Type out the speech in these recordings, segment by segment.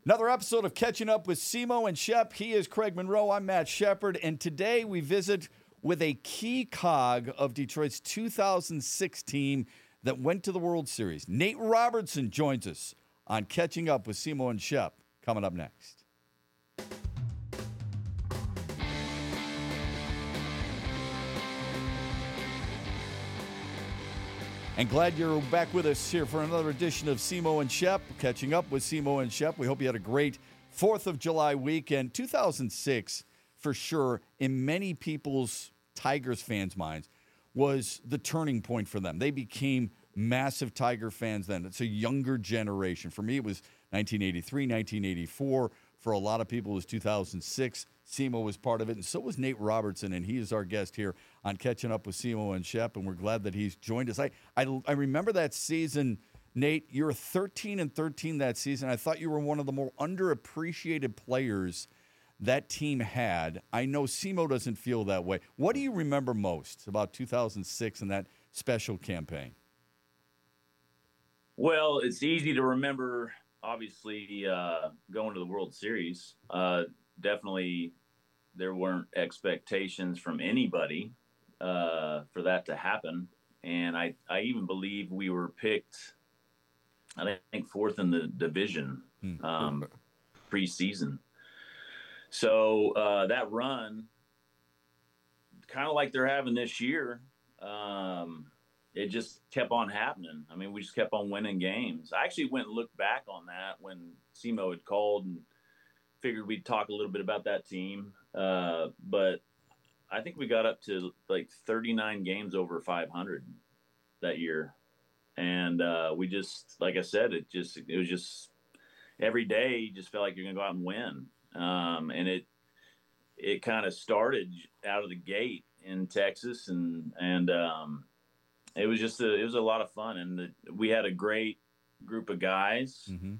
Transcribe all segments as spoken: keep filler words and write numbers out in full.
Another episode of Catching Up with Simo and Shep. He is Craig Monroe. I'm Matt Shepard. And today we visit with a key cog of Detroit's two thousand six team that went to the World Series. Nate Robertson joins us on Catching Up with Simo and Shep. Coming up next. And glad you're back with us here for another edition of Simo and Shep. Catching Up with Simo and Shep. We hope you had a great fourth of July weekend. two thousand six, for sure, in many people's Tigers fans' minds, was the turning point for them. They became massive Tiger fans then. It's a younger generation. For me, it was nineteen eighty-three, nineteen eighty-four. For a lot of people, it was two thousand six. Simo was part of it, and so was Nate Robertson, and he is our guest here on Catching Up with Simo and Shep, and we're glad that he's joined us. I, I, I remember that season, Nate. You were thirteen and thirteen that season. I thought you were one of the more underappreciated players that team had. I know Simo doesn't feel that way. What do you remember most about two thousand six and that special campaign? Well, it's easy to remember, obviously, uh, going to the World Series. Uh, definitely there weren't expectations from anybody uh, for that to happen. And I, I even believe we were picked, I think, fourth in the division um, preseason. So uh, that run, kind of like they're having this year, um, it just kept on happening. I mean, we just kept on winning games. I actually went and looked back on that when Simo had called and figured we'd talk a little bit about that team. Uh, but I think we got up to like thirty-nine games over five hundred that year. And uh, we just, like I said, it just, it was just every day you just felt like you're going to go out and win. Um, and it, it kind of started out of the gate in Texas, and, and, um, it was just a, it was a lot of fun, and the, we had a great group of guys. Mm-hmm.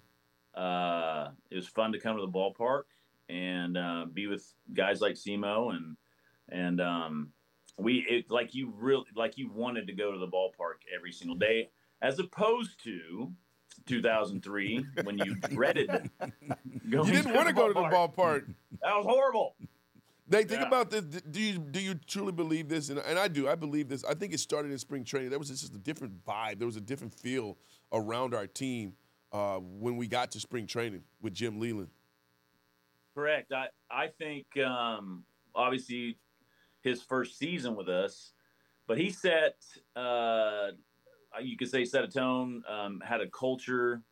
Uh, it was fun to come to the ballpark and uh, be with guys like Simo, and and um, we it, like you really like you wanted to go to the ballpark every single day, as opposed to two thousand three when you dreaded going. You didn't want to go to the ballpark. That was horrible. They think Yeah. about this. Do you do you truly believe this? And, and I do. I believe this. I think it started in spring training. There was just a different vibe. There was a different feel around our team uh, when we got to spring training with Jim Leyland. Correct. I I think um, obviously his first season with us, but he set uh, you could say set a tone, um, had a culture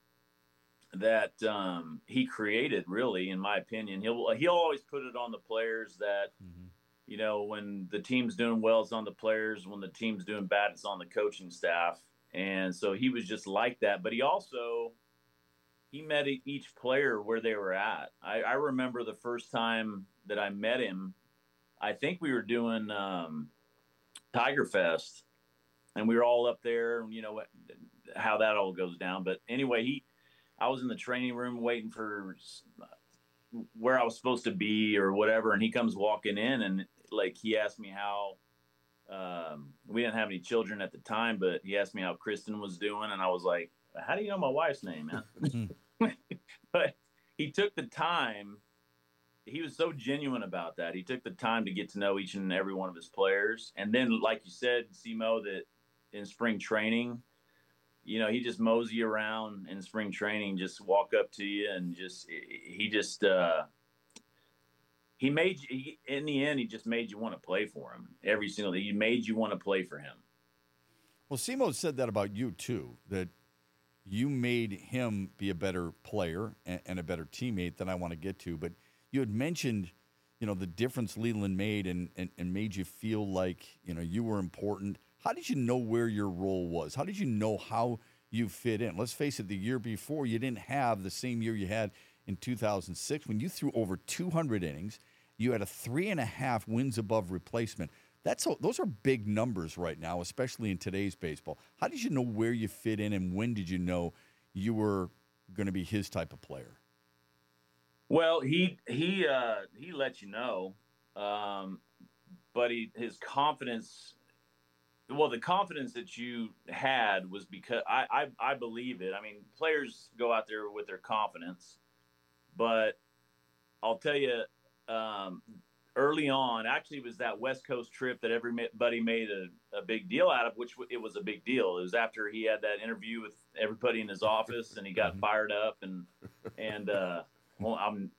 that um, he created, really, in my opinion. He'll he'll always put it on the players that, mm-hmm. you know, when the team's doing well, it's on the players. When the team's doing bad, it's on the coaching staff. And so he was just like that. But he also, he met each player where they were at. I, I remember the first time that I met him, I think we were doing um, Tiger Fest. And we were all up there, you know, how that all goes down. But anyway, he, I was in the training room waiting for where I was supposed to be or whatever. And he comes walking in, and like, he asked me how, um, we didn't have any children at the time, but he asked me how Kristen was doing. And I was like, how do you know my wife's name, man? But he took the time. He was so genuine about that. He took the time to get to know each and every one of his players. And then, like you said, Simo, that in spring training, you know, he just mosey around in spring training, just walk up to you, and just, he just, uh, he made you, he, in the end, he just made you want to play for him every single day. He made you want to play for him. Well, Simo said that about you too, that you made him be a better player and, and a better teammate than I want to get to. But you had mentioned, you know, the difference Leyland made and, and, and made you feel like, you know, you were important. How did you know where your role was? How did you know how you fit in? Let's face it, the year before, you didn't have the same year you had in two thousand six when you threw over two hundred innings. You had a three and a half wins above replacement. That's a, those are big numbers right now, especially in today's baseball. How did you know where you fit in, and when did you know you were going to be his type of player? Well, he he uh, he let you know, um, but he his confidence. Well, the confidence that you had was because I, I I believe it. I mean, players go out there with their confidence, but I'll tell you, um, early on, actually, it was that West Coast trip that everybody made a, a big deal out of, which it was a big deal. It was after he had that interview with everybody in his office, and he got fired up, and and uh, well, I'm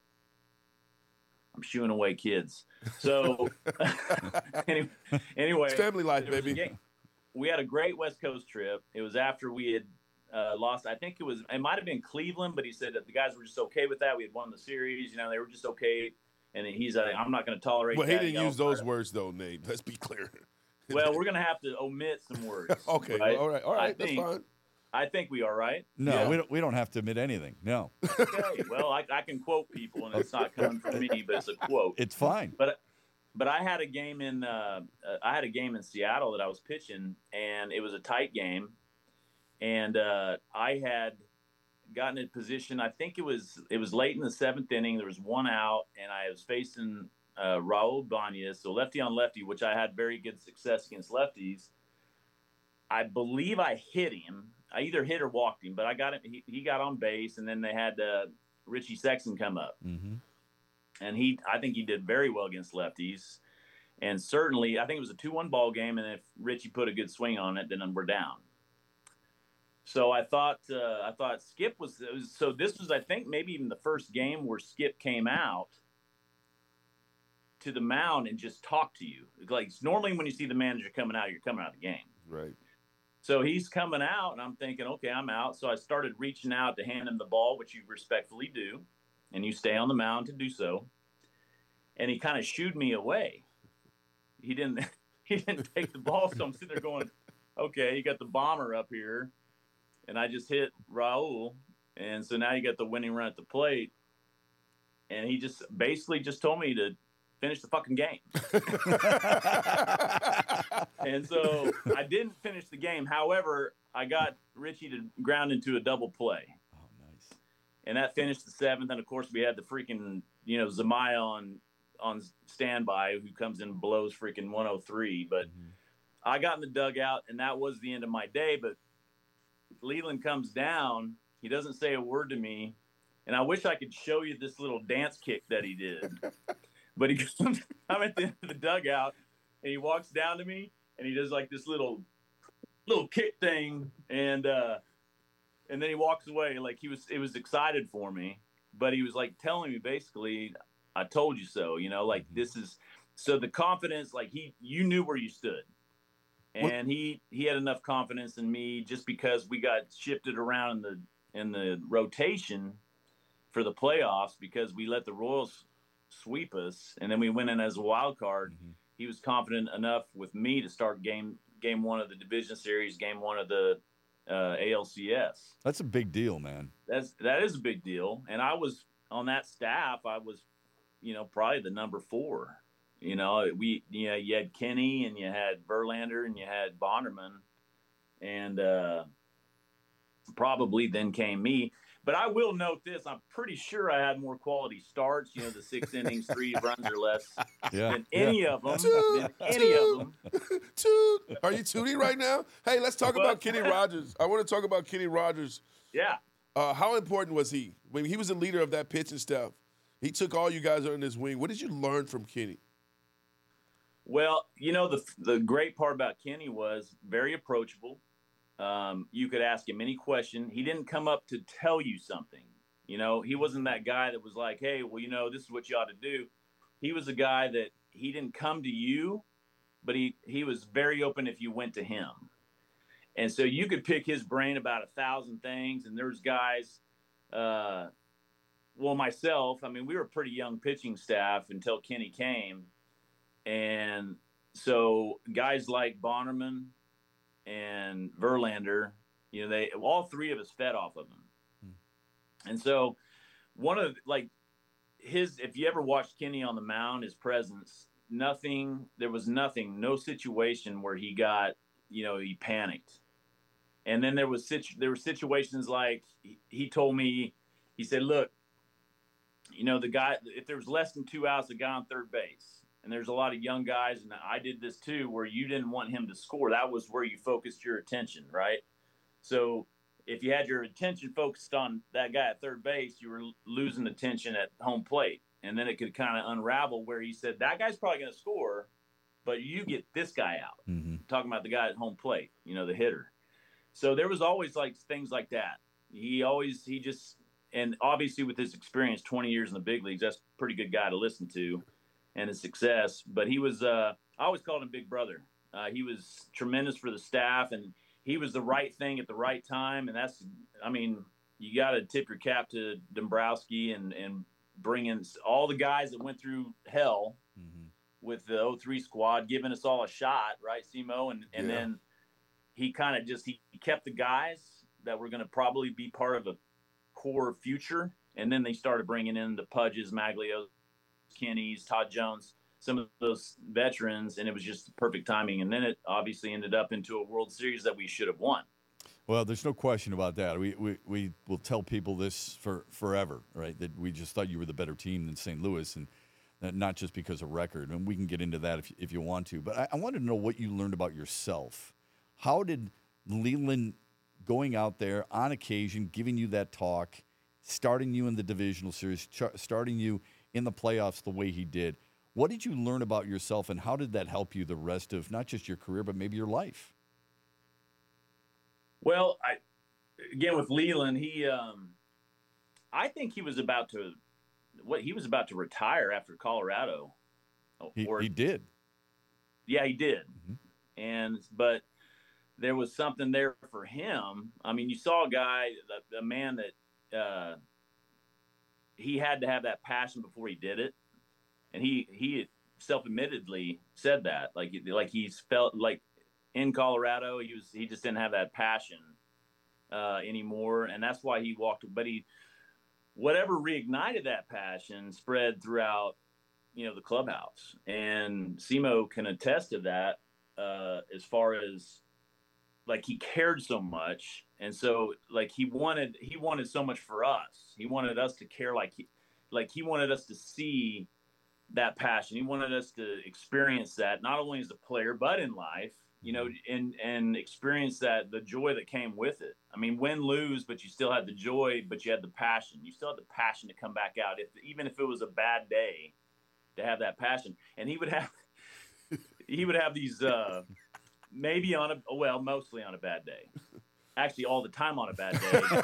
I'm shooing away kids. So anyway, anyway, it's family life, baby. We had a great West Coast trip. It was after we had uh, lost. I think it was. It might have been Cleveland, but he said that the guys were just okay with that. We had won the series. You know, they were just okay. And he's like, I'm not going to tolerate well, that. Well, he didn't use those words, though, Nate. Let's be clear. Well, we're going to have to omit some words. okay, right? well, all right, all right, I that's think, fine. I think we are, right? No, yeah. we don't. We don't have to admit anything. No. Okay. Well, I, I can quote people, and it's not coming from me, but it's a quote. It's fine. But but I had a game in uh, I had a game in Seattle that I was pitching, and it was a tight game, and uh, I had gotten in position. I think it was it was late in the seventh inning. There was one out, and I was facing uh, Raul Banez, so lefty on lefty, which I had very good success against lefties. I believe I hit him. I either hit or walked him, but I got him. He, he got on base, and then they had uh, Richie Sexson come up, mm-hmm. and he I think he did very well against lefties. And certainly, I think it was a two one ball game, and if Richie put a good swing on it, then we're down. So I thought, uh, I thought Skip was, was, so this was, I think, maybe even the first game where Skip came out to the mound and just talked to you. Like normally when you see the manager coming out, you're coming out of the game. Right. So he's coming out, and I'm thinking, okay, I'm out. So I started reaching out to hand him the ball, which you respectfully do, and you stay on the mound to do so. And he kind of shooed me away. He didn't, he didn't take the ball. So I'm sitting there going, okay, you got the bomber up here. And I just hit Raul, and so now you got the winning run at the plate. And he just basically just told me to finish the fucking game. And so I didn't finish the game. However, I got Richie to ground into a double play. Oh, nice. And that finished the seventh. And, of course, we had the freaking, you know, Zamaya on, on standby who comes in and blows freaking one oh three. But mm-hmm. I got in the dugout, and that was the end of my day. But Leland comes down. He doesn't say a word to me. And I wish I could show you this little dance kick that he did. But he comes, I'm at the end of the dugout, and he walks down to me, and he does like this little little kick thing. And uh, and then he walks away. Like he was, it was excited for me. But he was like telling me basically, I told you so, you know, like this is, so the confidence, like he, you knew where you stood. And he, he had enough confidence in me just because we got shifted around in the in the rotation for the playoffs because we let the Royals sweep us, and then we went in as a wild card. Mm-hmm. He was confident enough with me to start game game one of the division series, game one of the uh, A L C S. That's a big deal, man. That's that is a big deal, and I was on that staff. I was, you know, probably the number four. You know, we, you know, you had Kenny and you had Verlander and you had Bonderman, and uh, probably then came me. But I will note this: I'm pretty sure I had more quality starts. You know, the six innings, three runs or less, yeah, than any yeah. of them. Toot, than any toot, of them. Toot. Are you tooting right now? Hey, let's talk What? about Kenny Rogers. I want to talk about Kenny Rogers. Yeah. Uh, how important was he? When he was the leader of that pitching staff, he took all you guys under his wing. What did you learn from Kenny? Well, you know, the the great part about Kenny was very approachable. Um, you could ask him any question. He didn't come up to tell you something. You know, he wasn't that guy that was like, hey, well, you know, this is what you ought to do. He was a guy that he didn't come to you, but he, he was very open if you went to him. And so you could pick his brain about a thousand things. And there's guys, uh, well, myself, I mean, we were a pretty young pitching staff until Kenny came. And so guys like Bonderman and Verlander, you know, they all three of us fed off of him. Hmm. And so one of like his, if you ever watched Kenny on the mound, his presence, nothing, there was nothing, no situation where he got, you know, he panicked. And then there was situ- there were situations like he, he told me, he said, look, you know, the guy, if there was less than two outs, the guy on third base, and there's a lot of young guys, and I did this too, where you didn't want him to score. That was where you focused your attention, right? So if you had your attention focused on that guy at third base, you were losing attention at home plate. And then it could kind of unravel where he said, that guy's probably going to score, but you get this guy out. Mm-hmm. Talking about the guy at home plate, you know, the hitter. So there was always like things like that. He always, he just, and obviously with his experience, twenty years in the big leagues, that's a pretty good guy to listen to and his success. But he was, uh, I always called him Big Brother. Uh, he was tremendous for the staff, and he was the right thing at the right time. And that's, I mean, you got to tip your cap to Dombrowski and, and bring in all the guys that went through hell mm-hmm. with the oh three squad, giving us all a shot, right, Simo? And, and yeah. then he kind of just, he kept the guys that were going to probably be part of a core future. And then they started bringing in the Pudges, Maglios, Kennys, Todd Jones, some of those veterans, and it was just the perfect timing. And then it obviously ended up into a World Series that we should have won. Well, there's no question about that. We we, we will tell people this for forever, right? That we just thought you were the better team than Saint Louis, and not just because of record. And we can get into that if if you want to. But I, I wanted to know what you learned about yourself. How did Leyland going out there on occasion, giving you that talk, starting you in the divisional series, ch- starting you in the playoffs the way he did, what did you learn about yourself, and how did that help you the rest of not just your career, but maybe your life? Well, I, again, with Leyland, he, um, I think he was about to, what he was about to retire after Colorado. He, or, he did. Yeah, he did. Mm-hmm. And, but there was something there for him. I mean, you saw a guy, a, a man that, uh, he had to have that passion before he did it. And he, he self-admittedly said that, like, like he's felt like in Colorado, he was, he just didn't have that passion uh, anymore. And that's why he walked, but he, whatever reignited that passion spread throughout, you know, the clubhouse. And Simo can attest to that uh, as far as like, he cared so much. And so like, he wanted, he wanted so much for us. He wanted us to care. Like he, like he wanted us to see that passion. He wanted us to experience that, not only as a player, but in life, you know, and, and experience that, the joy that came with it. I mean, win, lose, but you still had the joy, but you had the passion. You still had the passion to come back out, if, even if it was a bad day, to have that passion. And he would have, he would have these, uh, maybe on a, well, mostly on a bad day. Actually, all the time on a bad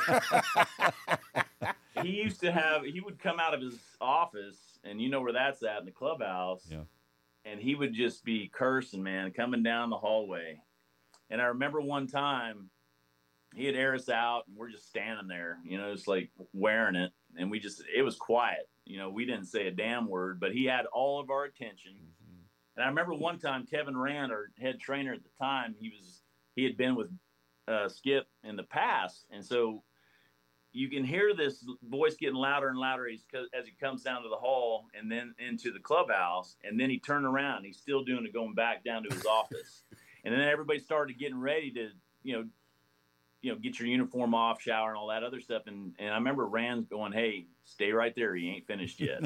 day. He used to have, he would come out of his office, and you know where that's at, in the clubhouse. Yeah. And he would just be cursing, man, coming down the hallway. And I remember one time he had air us out, and we're just standing there, you know, just like wearing it. And we just, it was quiet. You know, we didn't say a damn word, but he had all of our attention. Mm-hmm. And I remember one time Kevin Rand, our head trainer at the time, he was, he had been with uh, Skip in the past. And so you can hear this voice getting louder and louder as, as he comes down to the hall and then into the clubhouse. And then he turned around. He's still doing it, going back down to his office. And then everybody started getting ready to, you know, you know, get your uniform off, shower, and all that other stuff. And and I remember Rand going, "Hey, stay right there. He ain't finished yet."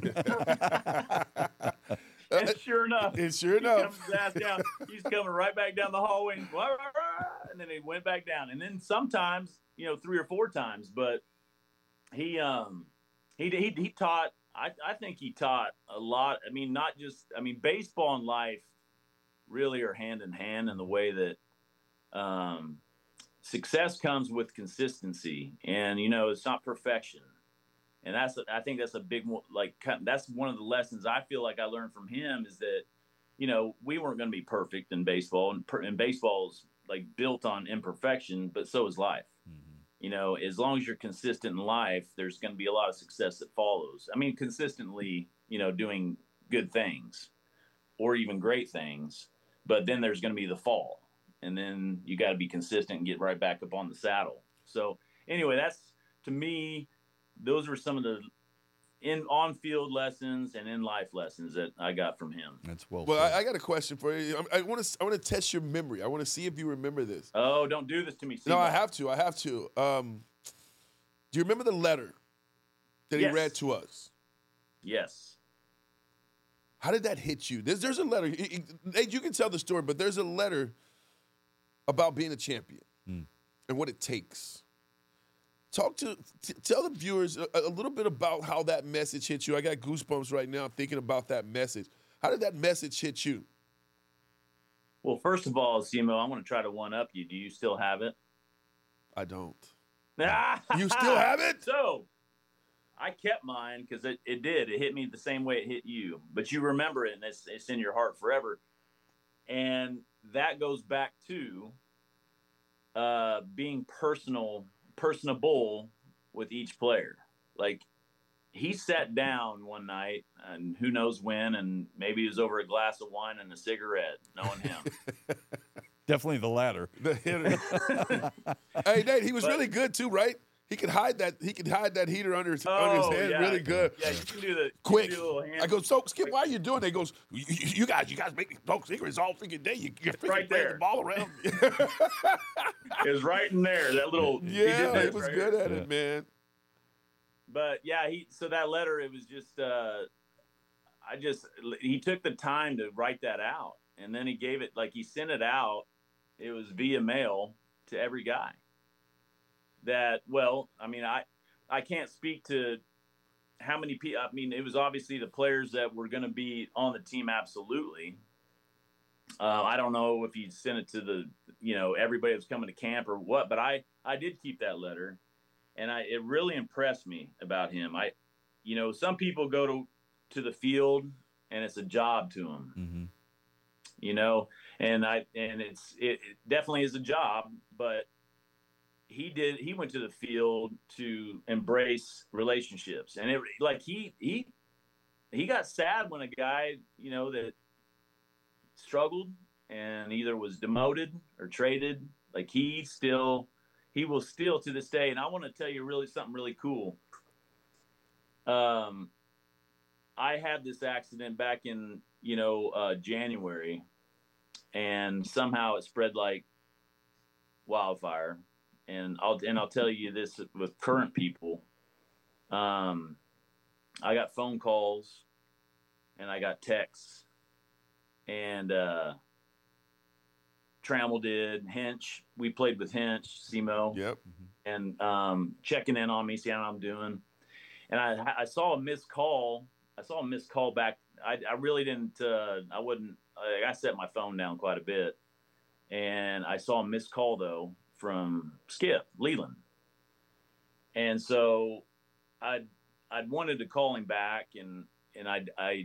And sure enough, and sure enough, his ass down. He's coming right back down the hallway, and, and then he went back down. And then sometimes, you know, three or four times, but he um he he he taught. I I think he taught a lot. I mean, not just. I mean, baseball and life really are hand in hand in the way that um, success comes with consistency, and you know, it's not perfection. And that's, I think that's a big one. Like, that's one of the lessons I feel like I learned from him, is that, you know, we weren't going to be perfect in baseball, and, per, and baseball's like built on imperfection, but so is life. Mm-hmm. You know, as long as you're consistent in life, there's going to be a lot of success that follows. I mean, consistently, you know, doing good things or even great things, but then there's going to be the fall, and then you got to be consistent and get right back up on the saddle. So anyway, that's, to me, those were some of the in on-field lessons and in-life lessons that I got from him. That's well. Well, I, I got a question for you. I want to. I want to test your memory. I want to see if you remember this. Oh, don't do this to me. No, I have to. I have to. Um, do you remember the letter that yes. he read to us? Yes. How did that hit you? There's, there's a letter. Nate, you can tell the story, but there's a letter about being a champion mm. and what it takes. Talk to t- tell the viewers a, a little bit about how that message hit you. I got goosebumps right now thinking about that message. How did that message hit you? Well, first of all, Simo, I'm going to try to one up you. Do you still have it? I don't. Ah, You still have it? So I kept mine because it, it did. It hit me the same way it hit you. But you remember it, and it's, it's in your heart forever. And that goes back to uh, being personal, personable with each player. Like, he sat down one night, and who knows when, and maybe it was over a glass of wine and a cigarette, knowing him. Definitely the latter. The hitter. Hey, Nate, he was But- really good too, right? He could hide that. He could hide that heater under his Oh, under his hand yeah. really good. Yeah, you can do the you Quick. can do a little hand. I go, so Skip, why are you doing that? He goes, you, you you guys, you guys make me smoke cigarettes all freaking day. You, you're freaking Right playing there. the ball around. It was right in there. That little he, did yeah, this he was right good here. at it, man. But yeah, he so that letter, it was just uh I just he took the time to write that out, and then he gave it, like, he sent it out. It was via mail to every guy. That, well, I mean, I I can't speak to how many people. I mean, it was obviously the players that were going to be on the team, absolutely. Uh, I don't know if he sent it to the, you know, everybody that was coming to camp or what, but I I did keep that letter, and I it really impressed me about him. I, you know, some people go to to the field and it's a job to them, Mm-hmm. you know, and I and it's it, it definitely is a job, but he did he went to the field to embrace relationships, and it like he he he got sad when a guy, you know, that struggled and either was demoted or traded. Like, he still he will still to this day. And I want to tell you really something really cool. um I had this accident back in, you know, uh January, and somehow it spread like wildfire. And I'll and I'll tell you this with current people. Um, I got phone calls, and I got texts, and uh, Trammell did, Hinch. We played with Hinch, Simo, Yep. and um, checking in on me, seeing how I'm doing. And I I saw a missed call. I saw a missed call back. I I really didn't. Uh, I wouldn't. I, I set my phone down quite a bit, and I saw a missed call though from Skip Leland. And so I'd, I'd wanted to call him back, and, and I, I,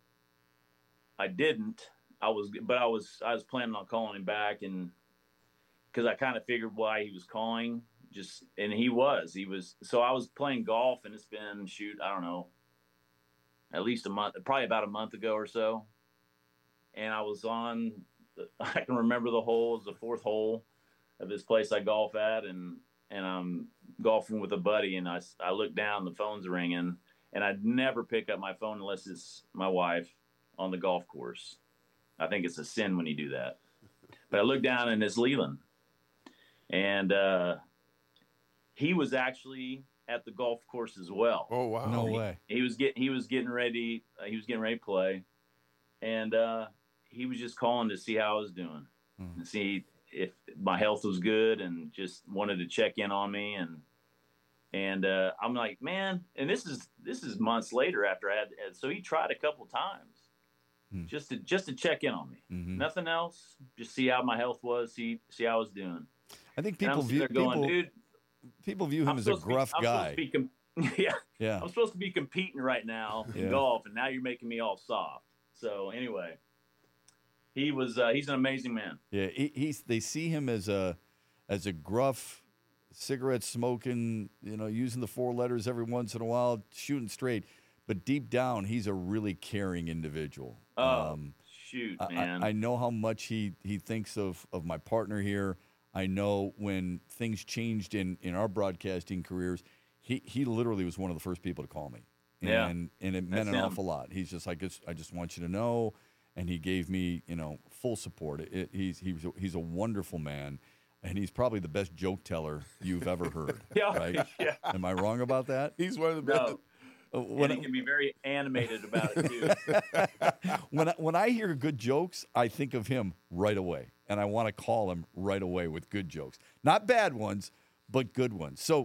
I didn't, I was, but I was, I was planning on calling him back, and cause I kind of figured why he was calling, just, and he was, he was, so I was playing golf, and it's been, shoot, I don't know, at least a month, probably about a month ago or so. And I was on, I can remember the hole, it was the fourth hole of this place I golf at, and and I'm golfing with a buddy, and I, I look down, the phone's ringing, and I'd never pick up my phone unless it's my wife on the golf course. I think it's a sin when you do that. But I look down, and it's Leland, and uh, he was actually at the golf course as well. Oh wow. No he, way. He was getting he was getting ready. Uh, he was getting ready to play, and uh, he was just calling to see how I was doing, Mm. and see if my health was good, and just wanted to check in on me. And and uh, I'm like, man, and this is this is months later after I had. So he tried a couple times, Hmm. just to just to check in on me. Mhm. Nothing else, just see how my health was, see see how I was doing. I think And I'm people sitting view there going, people, dude, people view him I'm as a supposed to be- gruff I'm guy. supposed to be com- yeah, Yeah. I'm supposed to be competing right now in Yeah. golf, and now you're making me all soft. So anyway, he was uh, he's an amazing man. Yeah, he, he's. They see him as a, as a gruff, cigarette smoking, you know, using the four letters every once in a while, shooting straight. But deep down, he's a really caring individual. Oh, Um, shoot, I, man. I, I know how much he, he thinks of, of my partner here. I know when things changed in, in our broadcasting careers, he, he literally was one of the first people to call me. Yeah. And, and it meant That's an him. awful lot. He's just like, I just want you to know. And he gave me, you know, full support. It, it, he's, he was a, he's a wonderful man. And he's probably the best joke teller you've ever heard. Yeah, Right? yeah. Am I wrong about that? He's one of the best. No, Uh, and When, he can be very animated about it too. when, I, when I hear good jokes, I think of him right away. And I want to call him right away with good jokes. Not bad ones, but good ones. So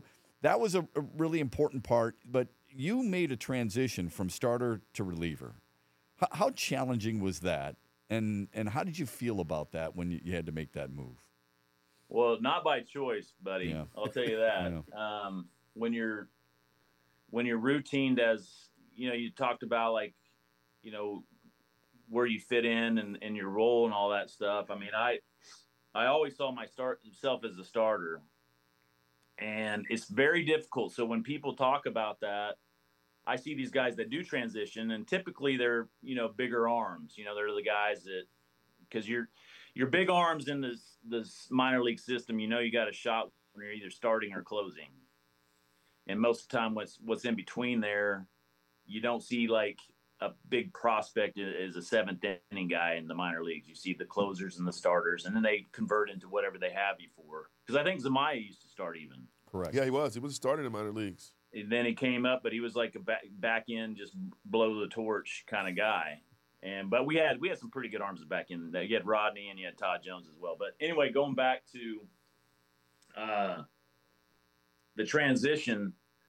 that was a, a really important part. But you made a transition from starter to reliever. H- how challenging was that? And and how did you feel about that when you, you had to make that move? Well, not by choice, buddy. Yeah. I'll tell you that. um, when you're when you're routined as, you know, you talked about like, you know, where you fit in and, and your role and all that stuff. I mean, I I always saw my start self as a starter, and it's very difficult. So when people talk about that, I see these guys that do transition, and typically they're, you know, bigger arms. You know, they're the guys that, because you're you're big arms in this this minor league system. You know, you got a shot when you're either starting or closing, and most of the time, what's what's in between there, you don't see like a big prospect as a seventh inning guy in the minor leagues. You see the closers and the starters, and then they convert into whatever they have you for. Because I think Zamaya used to start even. Correct. Yeah, he was. He was starting in minor leagues. And then he came up, but he was like a back, back end, just blow the torch kind of guy. And but we had we had some pretty good arms back in. You had Rodney and you had Todd Jones as well. But anyway, going back to uh, the transition,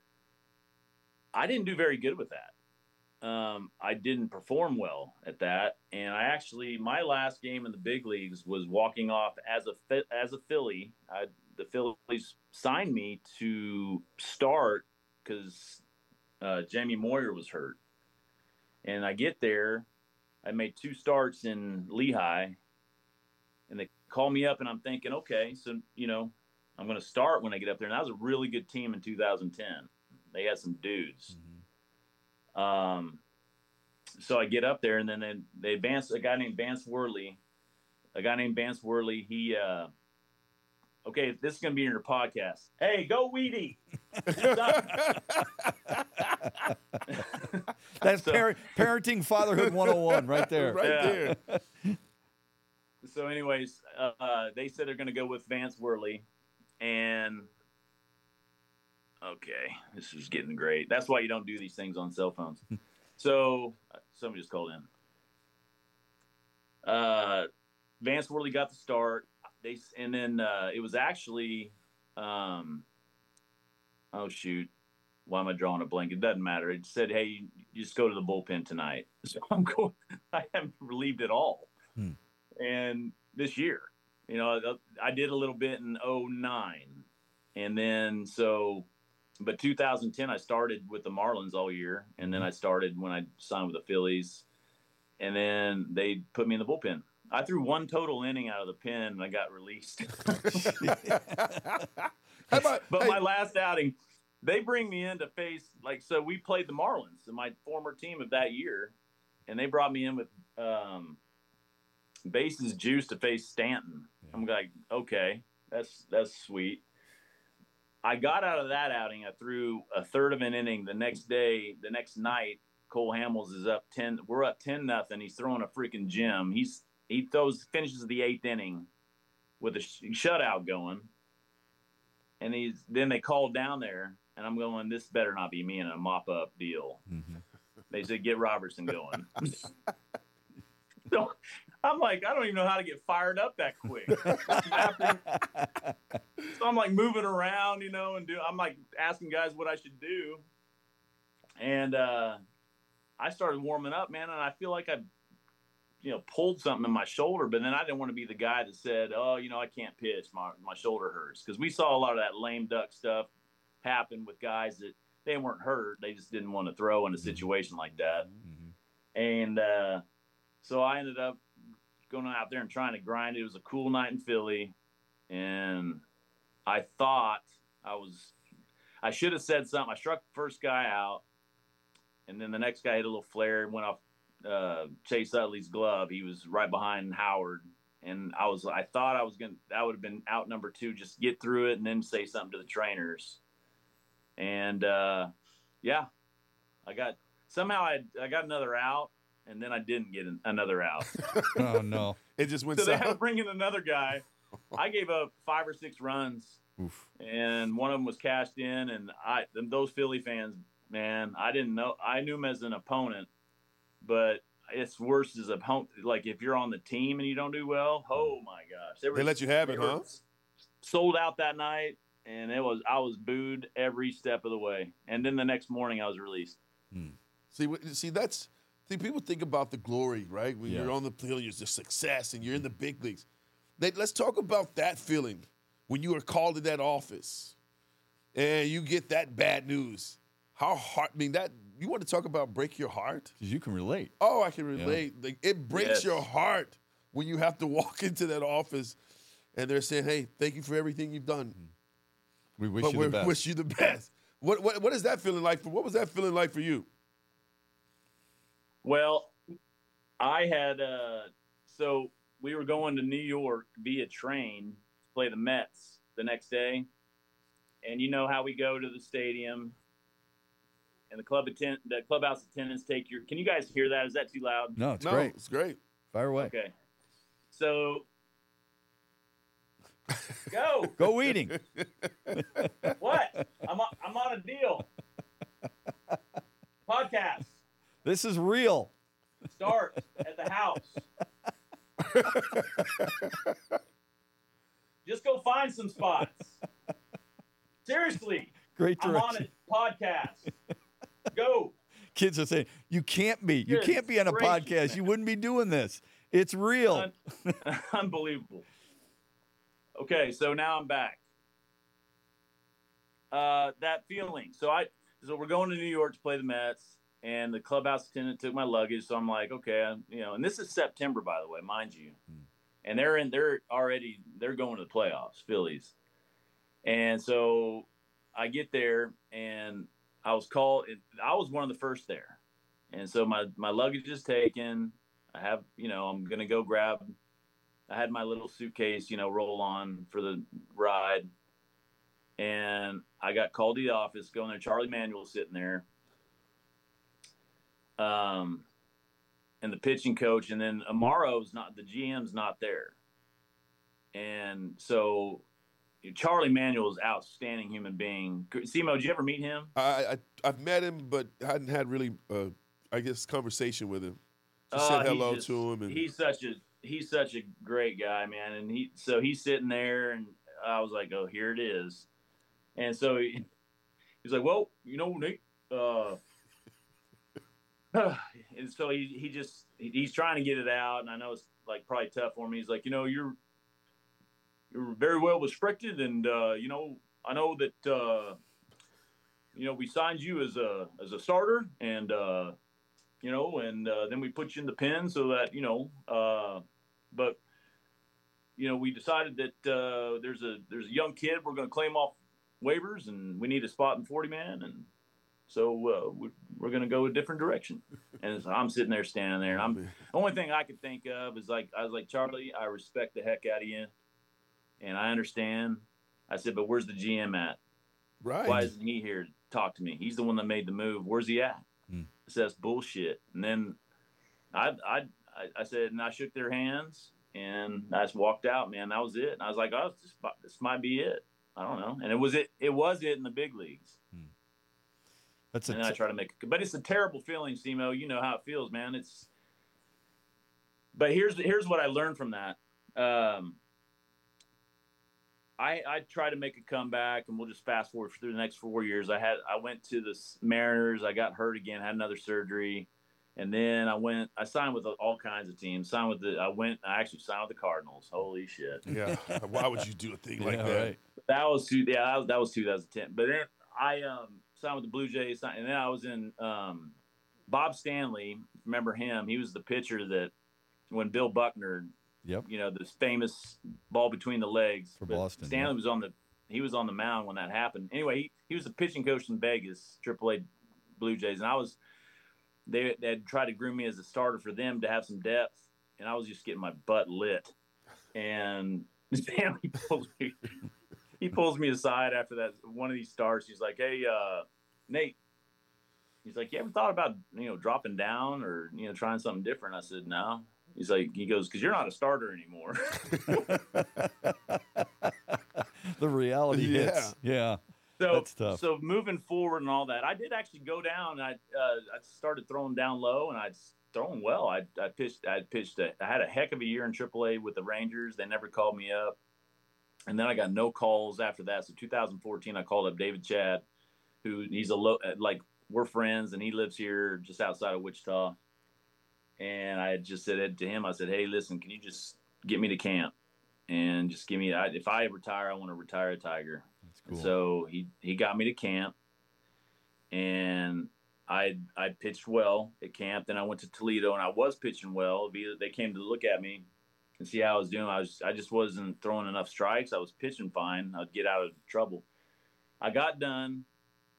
I didn't do very good with that. Um, I didn't perform well at that, and I actually my last game in the big leagues was walking off as a as a Philly. I, the Phillies signed me to start because uh, Jamie Moyer was hurt, and I get there. I made two starts in Lehigh, and they call me up, and I'm thinking, okay, so you know, I'm going to start when I get up there. And that was a really good team in two thousand ten. They had some dudes. Mm-hmm. Um, so I get up there, and then they, they advance a guy named Vance Worley, a guy named Vance Worley. He, uh, okay, this is going to be in your podcast. Hey, go Weedy. That's so, par- parenting fatherhood one oh one right there. Right yeah. there. So anyways, uh, uh, they said they're going to go with Vance Worley, and okay, this is getting great. That's why you don't do these things on cell phones. So uh, somebody just called in. Uh, Vance Worley got the start. They and then uh, it was actually, um, oh shoot, why am I drawing a blank? It doesn't matter. It said, hey, you, you just go to the bullpen tonight. So I'm going. I haven't relieved at all. Hmm. And this year, you know, I, I did a little bit in oh nine, and then so. But two thousand ten, I started with the Marlins all year, and then I started when I signed with the Phillies, and then they put me in the bullpen. I threw one total inning out of the pen, and I got released. How about, but hey. my last outing, they bring me in to face, like, so we played the Marlins, my former team of that year, and they brought me in with um, bases juice to face Stanton. Yeah. I'm like, okay, that's that's sweet. I got out of that outing. I threw a third of an inning. The next day, the next night, Cole Hamels is up ten. We're up ten nothing. He's throwing a freaking gem. He's he throws finishes the eighth inning with a sh- shutout going, and he's then they called down there, and I'm going, this better not be me in a mop up deal. Mm-hmm. They said get Robertson going. So I'm like, I don't even know how to get fired up that quick. So I'm like moving around, you know, and do I'm like asking guys what I should do. And uh, I started warming up, man, and I feel like I, you know, pulled something in my shoulder. But then I didn't want to be the guy that said, oh, you know, I can't pitch. My my shoulder hurts. Because we saw a lot of that lame duck stuff happen with guys that they weren't hurt. They just didn't want to throw in a situation like that. Mm-hmm. And uh, so I ended up going out there and trying to grind. It was a cool night in Philly, and I thought I was – I should have said something. I struck the first guy out, and then the next guy hit a little flare and went off uh, Chase Utley's glove. He was right behind Howard, and I was – I thought I was going to – that would have been out number two, just get through it and then say something to the trainers. And, uh, yeah, I got – somehow I I got another out. And then I didn't get an, another out. Oh, no. It just went so south. They had to bring in another guy. I gave up five or six runs, Oof. and one of them was cashed in. And I, those Philly fans, man, I didn't know. I knew him as an opponent, but it's worse as a opponent. Like, if you're on the team and you don't do well, oh, my gosh. They, were, they let you have it, huh? Sold out that night. and it was I was booed every step of the way. And then the next morning, I was released. Hmm. See, see, that's see. People think about the glory, right? When Yeah. you're on the field, you're the success, and you're in the big leagues. They, let's talk about that feeling when you are called to that office, and you get that bad news. How hard? I mean, that you want to talk about break your heart? Because you can relate. Oh, I can relate. Like, it breaks Yes. your heart when you have to walk into that office, and they're saying, "Hey, thank you for everything you've done, We wish but you we the best. wish you the best." What, what what is that feeling like? For what was that feeling like for you? Well, I had uh, so we were going to New York via train to play the Mets the next day, and you know how we go to the stadium, and the club attend the clubhouse attendants take your. Can you guys hear that? Is that too loud? No, it's no, great. it's great. Fire away. Okay, so go. Go eating. What? I'm on, I'm on a deal. Podcast This is real. start at the house. Just go find some spots. Seriously, Great I'm on direction. a podcast. Go. Kids are saying, you can't be. You Good can't be on a gracious, podcast. man. You wouldn't be doing this. It's real. Un- Unbelievable. Okay, so now I'm back. Uh, that feeling. So I, so we're going to New York to play the Mets, and the clubhouse attendant took my luggage. So I'm like, okay, I'm, you know, and this is September, by the way, mind you, and they're in, they're already, they're going to the playoffs, Phillies, and so I get there, and I was called. I was one of the first there, and so my my luggage is taken. I have, you know, I'm gonna go grab. I had my little suitcase, you know, roll on for the ride. And I got called to the office, going there. Charlie Manuel sitting there. Um, and the pitching coach. And then Amaro's not, the G M's not there. And so Charlie Manuel is an outstanding human being. Simo, did you ever meet him? I, I I've met him, but hadn't had really, uh, I guess, conversation with him. Just Oh, said he's hello just- to him, and He's such a he's such a great guy, man. And he so he's sitting there, and I was like, oh, here it is. And so he, he's like, well, you know, Nate. Uh, and so he he just he, he's trying to get it out, and I know it's like probably tough for me. He's like, you know, you're you're very well respected, and uh, you know, I know that uh, you know we signed you as a as a starter, and uh, you know, and uh, then we put you in the pen so that you know, uh, but you know, we decided that uh, there's a there's a young kid we're going to claim off waivers, and we need a spot in forty man, and so uh, we, we're going to go a different direction. And so I'm sitting there, standing there, and I'm the only thing I could think of is like I was like, Charlie, I respect the heck out of you, and I understand. I said, but where's the G M at? right. Why isn't he here to talk to me? He's the one that made the move. Where's he at? Hmm. I said, that's bullshit. And then I, I, I said, and I shook their hands, and I just walked out, man. That was it. And I was like, oh, this, this might be it. I don't know. And it was it. It was it in the big leagues. That's a And then I t- try to make it, but it's a terrible feeling, Simo. You know how it feels, man. It's. But here's here's what I learned from that. Um, I I try to make a comeback, and we'll just fast forward through the next four years. I had I went to the Mariners. I got hurt again, had another surgery, and then I went. I signed with all kinds of teams. Signed with the. I went. I actually signed with the Cardinals. Holy shit! Yeah. Why would you do a thing like yeah, that? right. That was two. Yeah, that was, that was two thousand ten. But then I um, signed with the Blue Jays, and then I was in um, Bob Stanley. Remember him? He was the pitcher that when Bill Buckner, Yep. you know, this famous ball between the legs For But Boston, Stanley yeah. was on the he was on the mound when that happened. Anyway, he, he was the pitching coach in Vegas, triple A Blue Jays, and I was they they had tried to groom me as a starter for them to have some depth, and I was just getting my butt lit. And Stanley pulls me. He pulls me aside after that one of these starts. He's like, "Hey, uh, Nate." He's like, "You ever thought about you know dropping down or you know trying something different?" I said, "No." He's like, he goes, "Because you're not a starter anymore." The reality Yeah. hits. Yeah. So, That's tough. so moving forward and all that, I did actually go down. And I uh, I started throwing down low, and I'd thrown well. I I pitched. I pitched. A, I had a heck of a year in triple A with the Rangers. They never called me up. And then I got no calls after that. So two thousand fourteen, I called up David Chad, who he's a low, like we're friends, and he lives here just outside of Wichita. And I just said to him, I said, hey, listen, can you just get me to camp and just give me, I, if I retire, I want to retire a Tiger. That's cool. So he, he got me to camp, and I, I pitched well at camp. Then I went to Toledo, and I was pitching well. They came to look at me and see how I was doing. I was, I just wasn't throwing enough strikes. I was pitching fine. I'd get out of trouble. I got done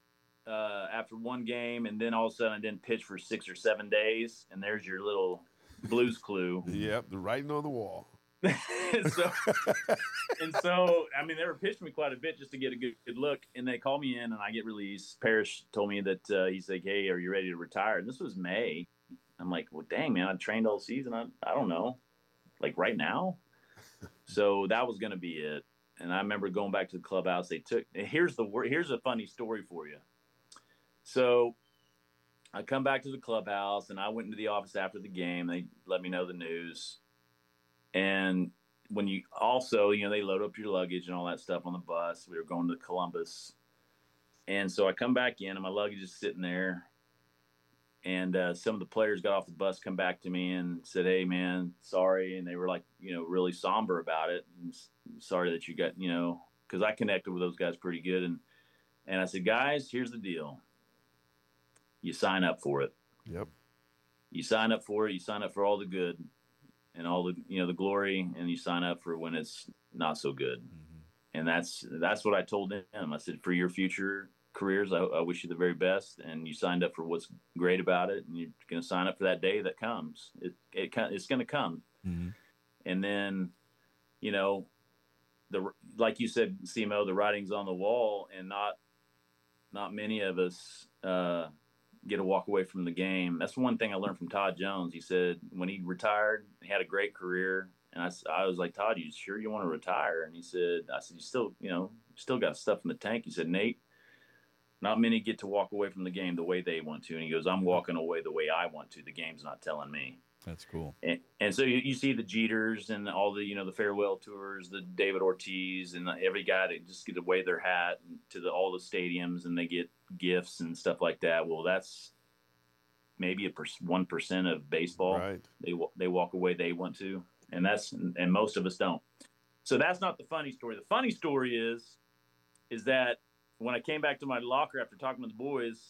uh, after one game, and then all of a sudden I didn't pitch for six or seven days. And there's your little Blues Clue. Yep, the writing on the wall. so, and so, I mean, they were pitching me quite a bit just to get a good, good look. And they call me in, and I get released. Parrish told me that uh, he's like, hey, are you ready to retire? And this was May. I'm like, well, dang, man, I trained all season. I, I don't know. Like right now. So that was going to be it. And I remember going back to the clubhouse. They took, here's the word, here's a funny story for you. So I come back to the clubhouse, and I went into the office after the game. They let me know the news. And when you also, you know, they load up your luggage and all that stuff on the bus. We were going to Columbus. And so I come back in, and my luggage is sitting there. And uh, some of the players got off the bus, come back to me and said, hey, man, sorry. And they were like, you know, really somber about it. And sorry that you got, you know, because I connected with those guys pretty good. And, and I said, guys, here's the deal. You sign up for it. Yep. You sign up for it. You sign up for all the good and all the, you know, the glory, and you sign up for when it's not so good. Mm-hmm. And that's, that's what I told them. I said, for your future careers, I, I wish you the very best, and you signed up for what's great about it, and you're going to sign up for that day that comes. It, it it's going to come. Mm-hmm. And then, you know, the, like you said, C M O, the writing's on the wall, and not, not many of us, uh, get to walk away from the game. That's one thing I learned from Todd Jones. He said when he retired, he had a great career. And I, I was like, Todd, you sure you want to retire? And he said, I said, you still, you know, still got stuff in the tank. He said, Nate, not many get to walk away from the game the way they want to. And he goes, I'm walking away the way I want to. The game's not telling me. That's cool. And, and so you, you see the Jeters and all the, you know, the farewell tours, the David Ortiz, and every guy that just get to wave their hat to the, all the stadiums, and they get gifts and stuff like that. Well, that's maybe a one percent of baseball. Right. They they walk away they want to, and that's and most of us don't. So that's not the funny story. The funny story is, is that when I came back to my locker after talking to the boys,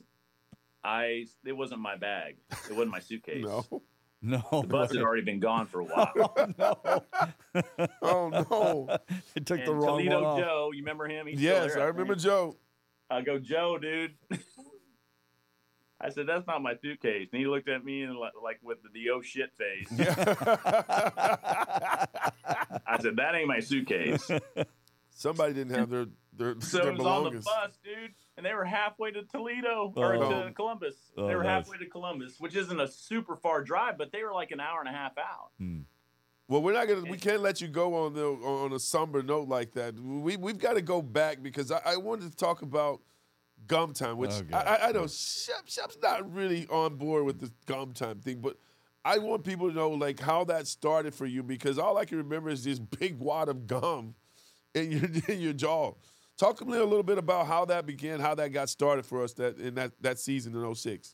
I it wasn't my bag. It wasn't my suitcase. No. No. The bus had already been gone for a while. Oh, no. Oh, no. It took and the wrong Toledo one off. Joe, you remember him? He's Yes, still there, I remember think. Joe. I go, Joe, dude. I said, that's not my suitcase. And he looked at me and like, like with the, the oh shit face. Yeah. I said, that ain't my suitcase. Somebody didn't have their their, So their it was on the belongings. bus, dude. And they were halfway to Toledo Oh. or to Columbus. Oh, they were nice. halfway to Columbus, which isn't a super far drive, but they were like an hour and a half out. Hmm. Well, we're not gonna. We can't let you go on the on a somber note like that. We we've got to go back because I, I wanted to talk about gum time, which Oh, I, God. I, I know Shep, Shep's not really on board with this gum time thing, but I want people to know like how that started for you because all I can remember is this big wad of gum in your in your jaw. Talk to me a little bit about how that began, how that got started for us that in that, that season in oh six.